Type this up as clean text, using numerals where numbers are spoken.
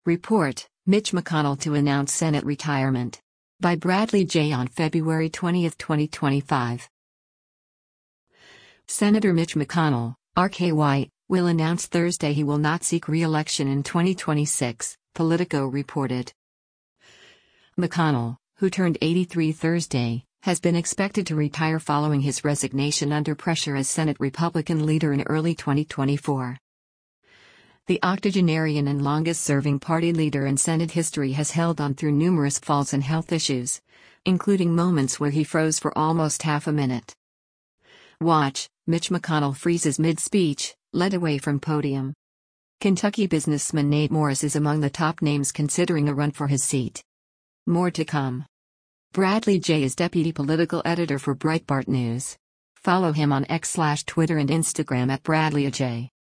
Report, Mitch McConnell to announce Senate retirement. By Bradley J. on February 20, 2025. Senator Mitch McConnell, RKY, will announce Thursday he will not seek re-election in 2026, Politico reported. McConnell, who turned 83 Thursday, has been expected to retire following his resignation under pressure as Senate Republican leader in early 2024. The octogenarian and longest-serving party leader in Senate history has held on through numerous falls and health issues, including moments where he froze for almost half a minute. Watch, Mitch McConnell freezes mid-speech, led away from podium. Kentucky businessman Nate Morris is among the top names considering a run for his seat. More to come. Bradley J. is deputy political editor for Breitbart News. Follow him on X/Twitter and Instagram at BradleyJ.